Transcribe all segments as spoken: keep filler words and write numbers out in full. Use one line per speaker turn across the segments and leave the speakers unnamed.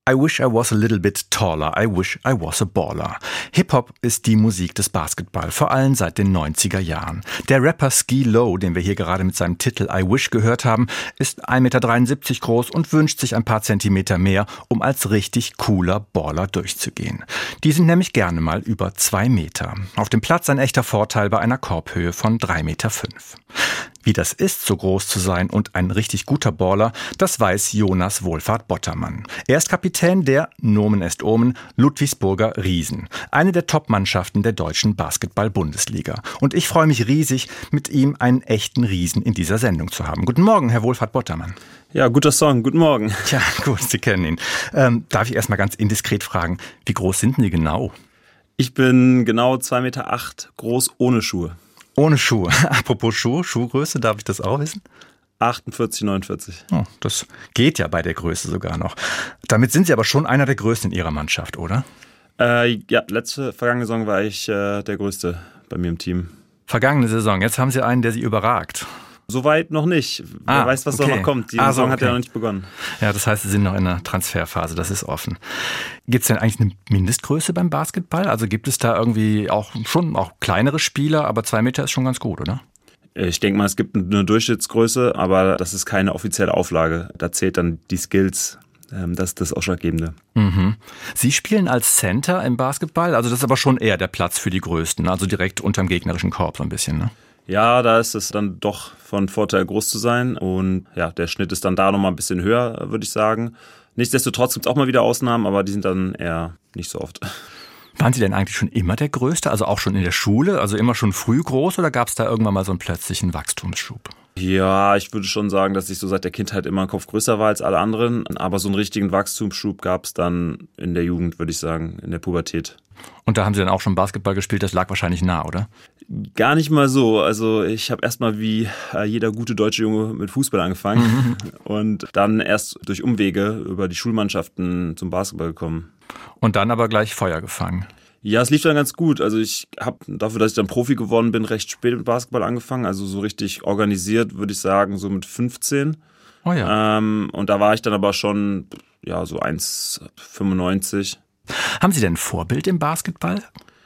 I wish I was a little bit taller, I wish I was a baller. Hip-Hop ist die Musik des Basketball, vor allem seit den neunziger Jahren. Der Rapper Ski Low, den wir hier gerade mit seinem Titel I Wish gehört haben, ist ein Meter dreiundsiebzig groß und wünscht sich ein paar Zentimeter mehr, um als richtig cooler Baller durchzugehen. Die sind nämlich gerne mal über zwei Meter. Auf dem Platz ein echter Vorteil bei einer Korbhöhe von drei Meter fünf. Wie das ist, so groß zu sein und ein richtig guter Baller, das weiß Jonas Wohlfahrt-Bottermann. Er ist Kapitän der, Nomen est Omen, Ludwigsburger Riesen. Eine der Top-Mannschaften der deutschen Basketball-Bundesliga. Und ich freue mich riesig, mit ihm einen echten Riesen in dieser Sendung zu haben. Guten Morgen, Herr Wohlfahrt-Bottermann.
Ja, guter Song. Guten Morgen.
Tja, gut, Sie kennen ihn. Ähm, darf ich erst mal ganz indiskret fragen, wie groß sind denn die genau?
Ich bin genau zwei Meter acht groß, ohne Schuhe.
Ohne Schuhe. Apropos Schuhe, Schuhgröße, darf ich das auch wissen?
achtundvierzig, neunundvierzig.
Oh, das geht ja bei der Größe sogar noch. Damit sind Sie aber schon einer der Größten in Ihrer Mannschaft, oder?
Äh, ja, letzte, vergangene Saison war ich äh, der Größte bei mir im Team.
Vergangene Saison, jetzt haben Sie einen, der Sie überragt.
Soweit noch nicht. Wer
ah,
weiß, was
okay.
da noch kommt. Die
ah,
Saison
so, okay.
hat ja noch nicht begonnen.
Ja, das heißt, Sie sind noch in der Transferphase, das ist offen. Gibt es denn eigentlich eine Mindestgröße beim Basketball? Also gibt es da irgendwie auch schon auch kleinere Spieler, aber zwei Meter ist schon ganz gut, oder?
Ich denke mal, es gibt eine Durchschnittsgröße, aber das ist keine offizielle Auflage. Da zählt dann die Skills. Das ist das Ausschlaggebende.
Mhm. Sie spielen als Center im Basketball, also das ist aber schon eher der Platz für die Größten, also direkt unterm gegnerischen Korb so ein bisschen, ne?
Ja, da ist es dann doch von Vorteil, groß zu sein. Und ja, der Schnitt ist dann da nochmal ein bisschen höher, würde ich sagen. Nichtsdestotrotz gibt es auch mal wieder Ausnahmen, aber die sind dann eher nicht so oft.
Waren Sie denn eigentlich schon immer der Größte, also auch schon in der Schule, also immer schon früh groß, oder gab es da irgendwann mal so einen plötzlichen Wachstumsschub?
Ja, ich würde schon sagen, dass ich so seit der Kindheit immer ein Kopf größer war als alle anderen. Aber so einen richtigen Wachstumsschub gab es dann in der Jugend, würde ich sagen, in der Pubertät.
Und da haben Sie dann auch schon Basketball gespielt, das lag wahrscheinlich nah, oder?
Gar nicht mal so. Also ich habe erstmal wie jeder gute deutsche Junge mit Fußball angefangen mhm. und dann erst durch Umwege über die Schulmannschaften zum Basketball gekommen.
Und dann aber gleich Feuer gefangen.
Ja, es lief dann ganz gut. Also ich habe dafür, dass ich dann Profi geworden bin, recht spät mit Basketball angefangen. Also so richtig organisiert, würde ich sagen, so mit fünfzehn.
Oh ja.
Ähm, und da war ich dann aber schon ja so eins Komma fünfundneunzig.
Haben Sie denn ein Vorbild im Basketball?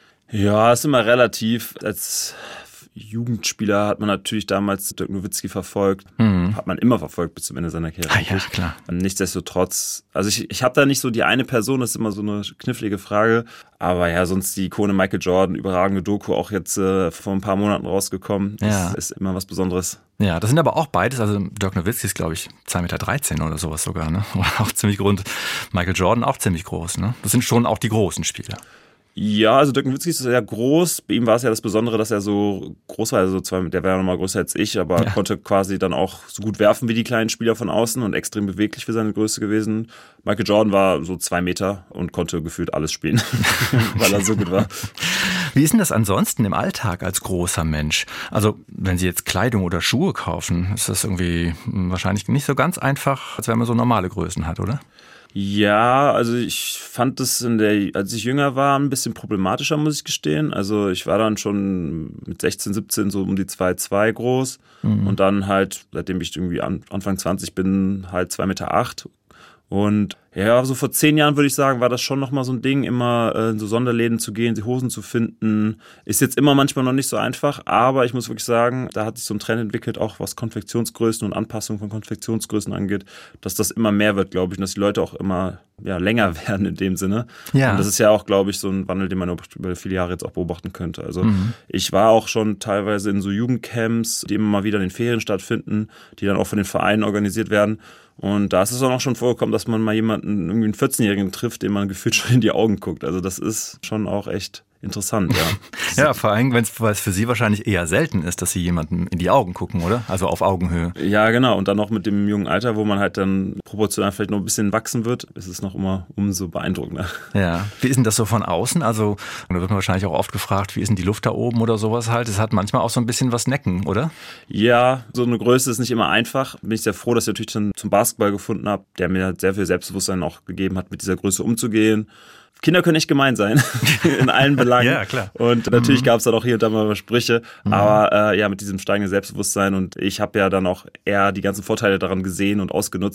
Ja, ist immer relativ. Als Jugendspieler hat man natürlich damals Dirk Nowitzki verfolgt. Mhm. Hat man immer verfolgt bis zum Ende seiner Karriere.
Ah, ja, klar.
Nichtsdestotrotz, also ich, ich habe da nicht so die eine Person, das ist immer so eine knifflige Frage. Aber ja, sonst die Ikone Michael Jordan, überragende Doku, auch jetzt äh, vor ein paar Monaten rausgekommen. Das
ja.
ist immer was Besonderes.
Ja, das sind aber auch beides, also Dirk Nowitzki ist, glaube ich, zwei Meter dreizehn oder sowas sogar, ne? Oder auch ziemlich groß. Michael Jordan auch ziemlich groß, ne? Das sind schon auch die großen Spieler.
Ja, also Dirk Nowitzki ist sehr groß. Bei ihm war es ja das Besondere, dass er so groß war. Also zwar, der war ja nochmal größer als ich, aber ja. konnte quasi dann auch so gut werfen wie die kleinen Spieler von außen und extrem beweglich für seine Größe gewesen. Michael Jordan war so zwei Meter und konnte gefühlt alles spielen, weil er so gut war.
Wie ist denn das ansonsten im Alltag als großer Mensch? Also wenn Sie jetzt Kleidung oder Schuhe kaufen, ist das irgendwie wahrscheinlich nicht so ganz einfach, als wenn man so normale Größen hat, oder?
Ja, also ich fand das in der, als ich jünger war, ein bisschen problematischer, muss ich gestehen. Also ich war dann schon mit sechzehn, siebzehn so um die zwei Komma zwei groß mhm. und dann halt, seitdem ich irgendwie an, Anfang zwanzig bin, halt zwei Meter acht. Und ja, so vor zehn Jahren würde ich sagen, war das schon nochmal so ein Ding, immer äh, in so Sonderläden zu gehen, die Hosen zu finden. Ist jetzt immer manchmal noch nicht so einfach, aber ich muss wirklich sagen, da hat sich so ein Trend entwickelt, auch was Konfektionsgrößen und Anpassung von Konfektionsgrößen angeht, dass das immer mehr wird, glaube ich, und dass die Leute auch immer ja, länger werden in dem Sinne. Ja. Und das ist ja auch, glaube ich, so ein Wandel, den man über viele Jahre jetzt auch beobachten könnte. Also mhm. ich war auch schon teilweise in so Jugendcamps, die immer mal wieder in den Ferien stattfinden, die dann auch von den Vereinen organisiert werden. Und da ist es auch noch schon vorgekommen, dass man mal jemanden, irgendwie einen vierzehnjährigen trifft, dem man gefühlt schon in die Augen guckt. Also das ist schon auch echt interessant, ja.
Ja, vor allem, weil es für Sie wahrscheinlich eher selten ist, dass Sie jemandem in die Augen gucken, oder? Also auf Augenhöhe.
Ja, genau. Und dann noch mit dem jungen Alter, wo man halt dann proportional vielleicht noch ein bisschen wachsen wird, ist es noch immer umso beeindruckender.
Ja. Wie ist denn das so von außen? Also, da wird man wahrscheinlich auch oft gefragt, wie ist denn die Luft da oben oder sowas halt? Es hat manchmal auch so ein bisschen was Necken, oder?
Ja, so eine Größe ist nicht immer einfach. Bin ich sehr froh, dass ich natürlich dann zum Basketball gefunden habe, der mir sehr viel Selbstbewusstsein auch gegeben hat, mit dieser Größe umzugehen. Kinder können echt gemein sein, in allen Belangen.
Ja, klar.
Und natürlich mhm. gab es dann auch hier und da mal Sprüche, mhm. aber äh, ja, mit diesem steigenden Selbstbewusstsein und ich habe ja dann auch eher die ganzen Vorteile daran gesehen und ausgenutzt,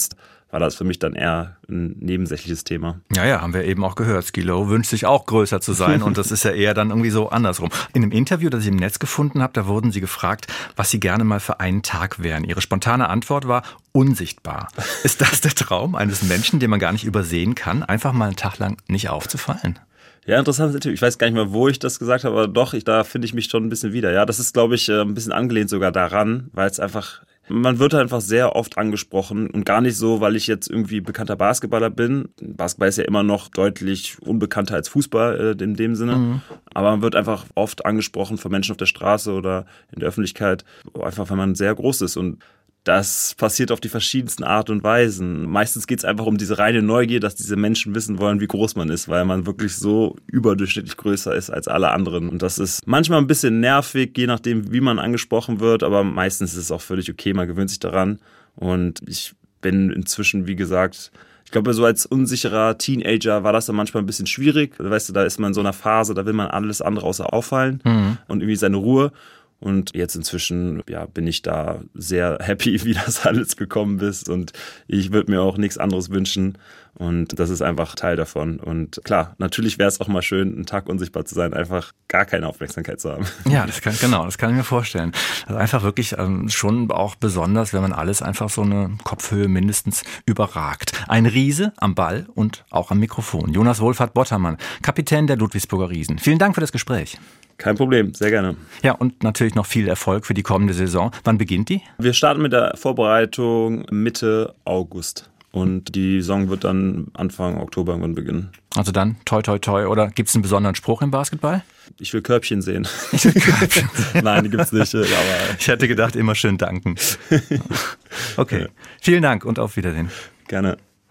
war das für mich dann eher ein nebensächliches Thema.
Ja, ja, haben wir eben auch gehört. Ski Low wünscht sich auch größer zu sein und das ist ja eher dann irgendwie so andersrum. In einem Interview, das ich im Netz gefunden habe, da wurden Sie gefragt, was Sie gerne mal für einen Tag wären. Ihre spontane Antwort war unsichtbar. Ist das der Traum eines Menschen, den man gar nicht übersehen kann, einfach mal einen Tag lang nicht aufzufallen?
Ja, interessant natürlich. Ich weiß gar nicht mehr, wo ich das gesagt habe, aber doch, ich, da finde ich mich schon ein bisschen wieder. Ja, das ist, glaube ich, ein bisschen angelehnt sogar daran, weil es einfach, man wird einfach sehr oft angesprochen und gar nicht so, weil ich jetzt irgendwie bekannter Basketballer bin. Basketball ist ja immer noch deutlich unbekannter als Fußball äh, in dem Sinne. Mhm. Aber man wird einfach oft angesprochen von Menschen auf der Straße oder in der Öffentlichkeit, einfach weil man sehr groß ist und das passiert auf die verschiedensten Art und Weisen. Meistens geht es einfach um diese reine Neugier, dass diese Menschen wissen wollen, wie groß man ist, weil man wirklich so überdurchschnittlich größer ist als alle anderen. Und das ist manchmal ein bisschen nervig, je nachdem, wie man angesprochen wird, aber meistens ist es auch völlig okay, man gewöhnt sich daran. Und ich bin inzwischen, wie gesagt, ich glaube, so als unsicherer Teenager war das dann manchmal ein bisschen schwierig. Weißt du, da ist man in so einer Phase, da will man alles andere außer auffallen mhm. und irgendwie seine Ruhe. Und jetzt inzwischen ja, bin ich da sehr happy, wie das alles gekommen ist. Und ich würde mir auch nichts anderes wünschen. Und das ist einfach Teil davon. Und klar, natürlich wäre es auch mal schön, einen Tag unsichtbar zu sein, einfach gar keine Aufmerksamkeit zu haben.
Ja, das kann, genau, das kann ich mir vorstellen. Also einfach wirklich ähm, schon auch besonders, wenn man alles einfach so eine Kopfhöhe mindestens überragt. Ein Riese am Ball und auch am Mikrofon. Jonas Wohlfahrt-Bottermann, Kapitän der Ludwigsburger Riesen. Vielen Dank für das Gespräch.
Kein Problem, sehr gerne.
Ja, und natürlich noch viel Erfolg für die kommende Saison. Wann beginnt die?
Wir starten mit der Vorbereitung Mitte August. Und die Saison wird dann Anfang Oktober irgendwann beginnen.
Also dann toi toi toi. Oder gibt es einen besonderen Spruch im Basketball?
Ich will Körbchen sehen.
Ich will Körbchen sehen.
Nein, die gibt's nicht. Aber
ich hätte gedacht, immer schön danken. Okay, vielen Dank und auf Wiedersehen.
Gerne.